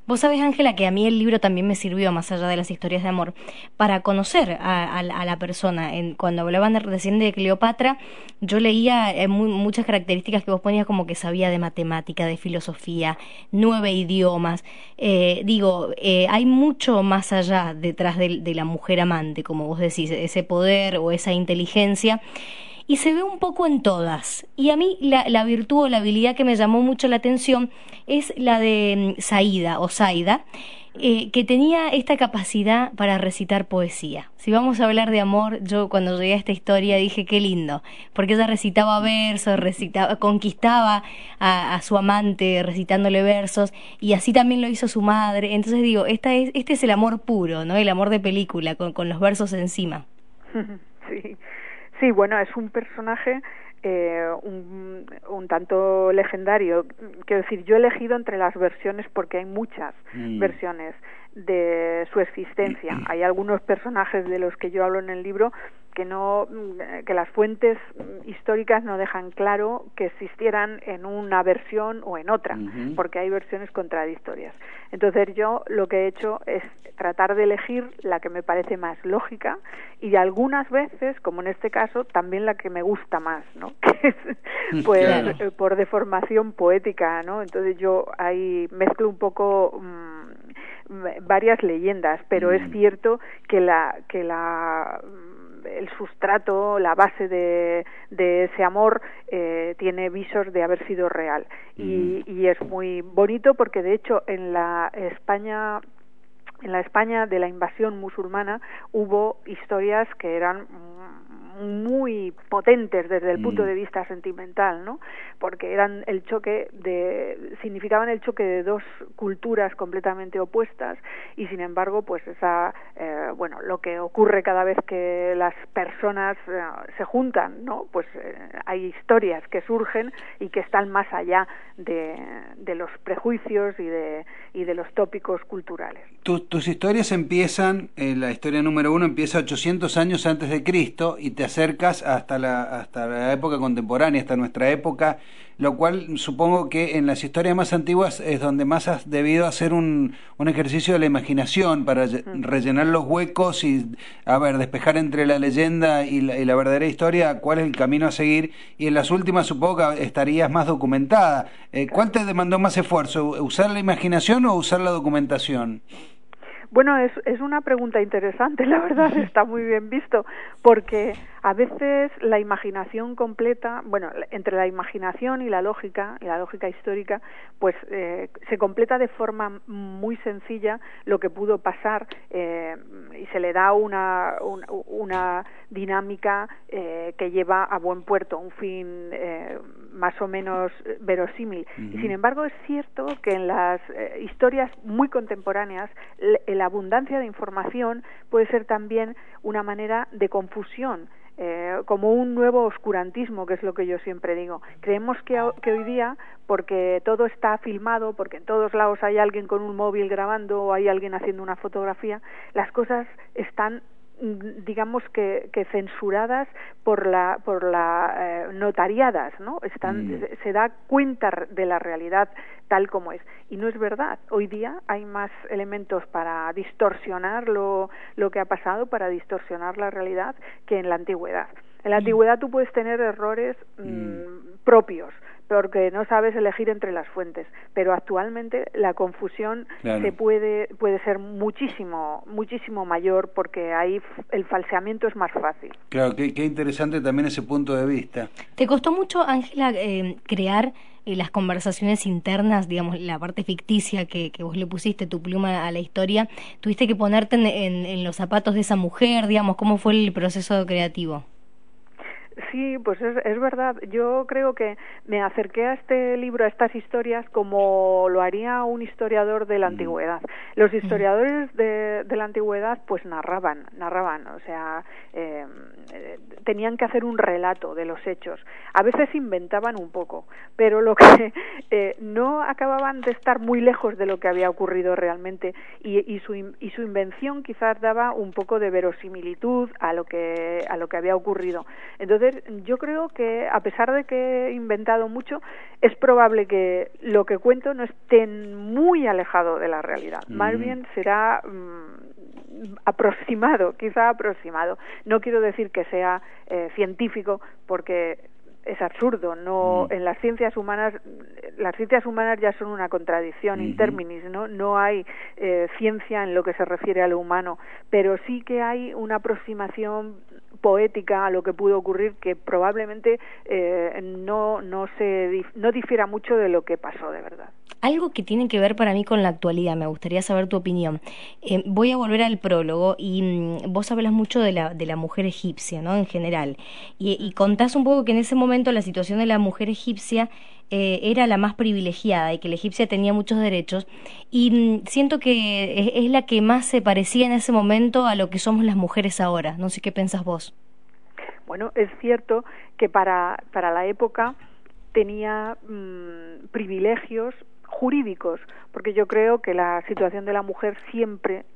Vos sabés, Ángela, que a mí el libro también me sirvió, más allá de las historias de amor, para conocer a la persona. Cuando hablaban recién de Cleopatra, yo leía muchas características que vos ponías, como que sabía de matemática, de filosofía, 9 idiomas. Hay mucho más allá detrás de la mujer amante, como vos decís, ese poder o esa inteligencia. Y se ve un poco en todas. Y a mí la virtud o la habilidad que me llamó mucho la atención es la de Saída o Zaida, que tenía esta capacidad para recitar poesía. Si vamos a hablar de amor, yo cuando llegué a esta historia dije qué lindo, porque ella recitaba versos, conquistaba a su amante recitándole versos, y así también lo hizo su madre. Entonces digo, este es el amor puro, ¿no? El amor de película, con los versos encima. Sí. Sí, bueno, es un personaje un tanto legendario. Quiero decir, yo he elegido entre las versiones porque hay muchas versiones de su existencia. Hay algunos personajes de los que yo hablo en el libro que las fuentes históricas no dejan claro que existieran en una versión o en otra, porque hay versiones contradictorias. Entonces yo lo que he hecho es tratar de elegir la que me parece más lógica y algunas veces, como en este caso, también la que me gusta más, ¿no? Que es, pues, claro, por deformación poética, ¿no? Entonces yo ahí mezclo un poco varias leyendas, pero es cierto que el sustrato, la base de ese amor tiene visos de haber sido real y es muy bonito porque de hecho en la España de la invasión musulmana hubo historias que eran muy potentes desde el punto de vista sentimental, ¿no? Porque significaban el choque de dos culturas completamente opuestas y sin embargo, pues lo que ocurre cada vez que las personas se juntan, ¿no? Pues hay historias que surgen y que están más allá de los prejuicios y de los tópicos culturales. Tus historias empiezan, la historia número 1 empieza 800 años antes de Cristo y te acercas hasta la época contemporánea, hasta nuestra época, lo cual supongo que en las historias más antiguas es donde más has debido hacer un ejercicio de la imaginación para rellenar los huecos y, despejar entre la leyenda y la verdadera historia cuál es el camino a seguir, y en las últimas supongo que estarías más documentada. ¿Cuál te demandó más esfuerzo, usar la imaginación o usar la documentación? Bueno, es una pregunta interesante, la verdad, está muy bien visto, porque a veces la imaginación completa, entre la imaginación y la lógica histórica, pues se completa de forma muy sencilla lo que pudo pasar y se le da una dinámica que lleva a buen puerto, un fin más o menos verosímil. Y sin embargo es cierto que en las historias muy contemporáneas la abundancia de información puede ser también una manera de confusión, como un nuevo oscurantismo, que es lo que yo siempre digo. Creemos que hoy día, porque todo está filmado, porque en todos lados hay alguien con un móvil grabando o hay alguien haciendo una fotografía, las cosas están digamos que censuradas por la notariadas, ¿no? Se da cuenta de la realidad tal como es, y no es verdad. Hoy día hay más elementos para distorsionar lo que ha pasado, para distorsionar la realidad, que en la antigüedad. En la antigüedad tú puedes tener errores propios, porque no sabes elegir entre las fuentes, pero actualmente la confusión puede ser muchísimo mayor, porque ahí el falseamiento es más fácil. Claro, qué interesante también ese punto de vista. ¿Te costó mucho, Ángela, crear las conversaciones internas, digamos, la parte ficticia que vos le pusiste tu pluma a la historia? ¿Tuviste que ponerte en los zapatos de esa mujer, digamos? ¿Cómo fue el proceso creativo? Sí, pues es verdad. Yo creo que me acerqué a este libro, a estas historias, como lo haría un historiador de la antigüedad. Los historiadores de la antigüedad pues narraban, o sea, tenían que hacer un relato de los hechos. A veces inventaban un poco, pero lo que no acababan de estar muy lejos de lo que había ocurrido realmente, y su invención quizás daba un poco de verosimilitud a lo que había ocurrido. Entonces yo creo que, a pesar de que he inventado mucho, es probable que lo que cuento no esté muy alejado de la realidad. Más bien será aproximado, quizá aproximado. No quiero decir que sea científico, porque es absurdo. No, en las ciencias humanas ya son una contradicción in terminis, no hay ciencia en lo que se refiere a lo humano, pero sí que hay una aproximación poética a lo que pudo ocurrir que probablemente no difiera mucho de lo que pasó de verdad. Algo que tiene que ver para mí con la actualidad, me gustaría saber tu opinión. Voy a volver al prólogo y vos hablas mucho de la mujer egipcia, ¿no? En general. Y contás un poco que en ese momento la situación de la mujer egipcia era la más privilegiada y que la egipcia tenía muchos derechos. Y siento que es la que más se parecía en ese momento a lo que somos las mujeres ahora. No sé qué pensás vos. Bueno, es cierto que para la época tenía privilegios jurídicos, porque yo creo que la situación de la mujer siempre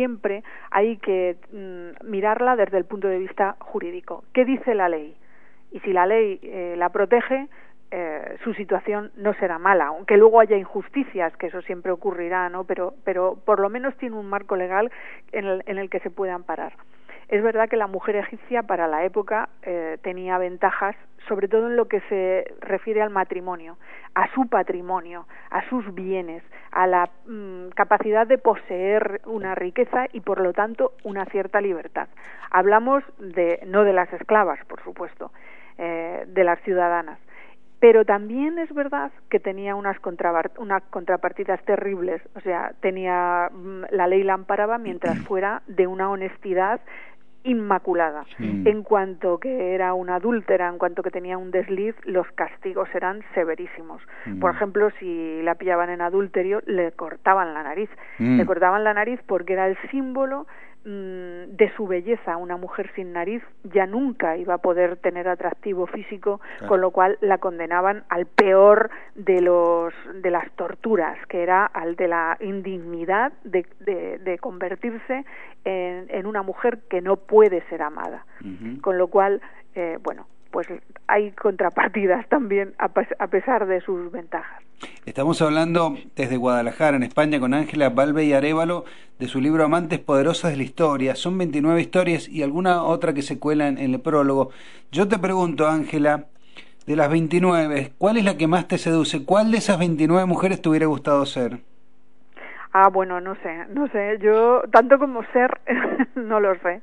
hay que mirarla desde el punto de vista jurídico. ¿Qué dice la ley? Y si la ley la protege, su situación no será mala, aunque luego haya injusticias, que eso siempre ocurrirá, ¿no? Pero por lo menos tiene un marco legal en el que se puede amparar. Es verdad que la mujer egipcia para la época tenía ventajas, sobre todo en lo que se refiere al matrimonio, a su patrimonio, a sus bienes, a la capacidad de poseer una riqueza y por lo tanto una cierta libertad. Hablamos no de las esclavas, por supuesto, de las ciudadanas. Pero también es verdad que tenía unas contrapartidas terribles, o sea, la ley la amparaba mientras fuera de una honestidad inmaculada. En cuanto que era una adúltera, en cuanto que tenía un desliz, los castigos eran severísimos. Por ejemplo, si la pillaban en adulterio, le cortaban la nariz. Le cortaban la nariz porque era el símbolo de su belleza. Una mujer sin nariz ya nunca iba a poder tener atractivo físico, con lo cual la condenaban al peor de las torturas, que era al de la indignidad de convertirse en una mujer que no puede ser amada. Con lo cual, pues hay contrapartidas también a pesar de sus ventajas. Estamos hablando desde Guadalajara, en España, con Ángela Balbe y Arévalo, de su libro Amantes Poderosas de la Historia. Son 29 historias y alguna otra que se cuela en el prólogo. Yo te pregunto, Ángela, de las 29, ¿cuál es la que más te seduce? ¿Cuál de esas 29 mujeres te hubiera gustado ser? Bueno, no sé, yo tanto como ser no lo sé,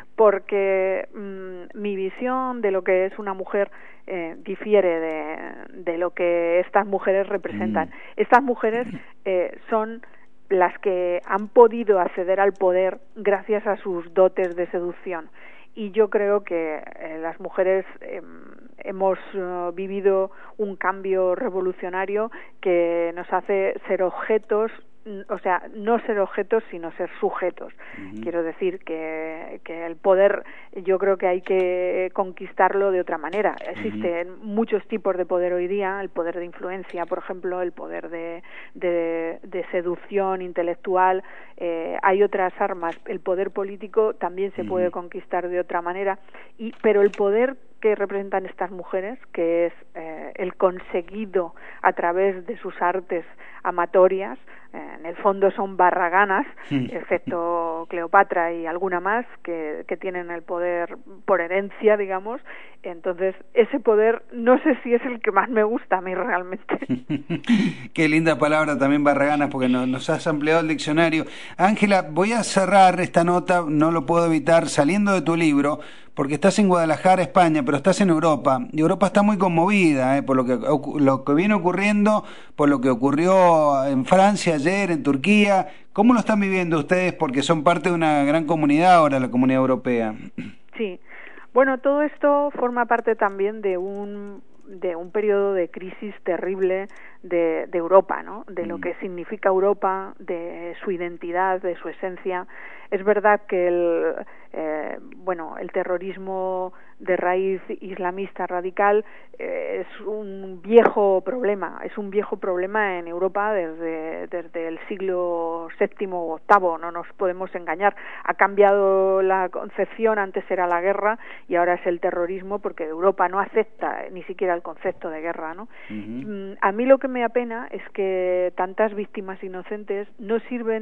porque mi visión de lo que es una mujer difiere de lo que estas mujeres representan. Estas mujeres son las que han podido acceder al poder gracias a sus dotes de seducción. Y yo creo que las mujeres hemos vivido un cambio revolucionario que nos hace ser objetos, o sea, no ser objetos, sino ser sujetos. Quiero decir que el poder, yo creo que hay que conquistarlo de otra manera. Existen muchos tipos de poder hoy día, el poder de influencia, por ejemplo, el poder de seducción intelectual. Hay otras armas. El poder político también se puede conquistar de otra manera, pero el poder que representan estas mujeres, que es el conseguido a través de sus artes amatorias, en el fondo son barraganas, excepto Cleopatra y alguna más que tienen el poder por herencia, digamos. Entonces ese poder no sé si es el que más me gusta a mí realmente. Qué linda palabra también, barraganas, porque nos has ampliado el diccionario. Ángela, voy a cerrar esta nota, no lo puedo evitar, saliendo de tu libro, porque estás en Guadalajara, España, pero estás en Europa, y Europa está muy conmovida por lo que viene ocurriendo, por lo que ocurrió en Francia ayer, en Turquía. ¿Cómo lo están viviendo ustedes? Porque son parte de una gran comunidad ahora, la comunidad europea. Sí, bueno, todo esto forma parte también de un periodo de crisis terrible de Europa, ¿no? De lo que significa Europa, de su identidad, de su esencia. Es verdad que el terrorismo de raíz islamista radical es un viejo problema en Europa desde el siglo VII o VIII, no nos podemos engañar. Ha cambiado la concepción, antes era la guerra y ahora es el terrorismo, porque Europa no acepta ni siquiera el concepto de guerra, ¿no? A mí lo que me apena es que tantas víctimas inocentes no sirven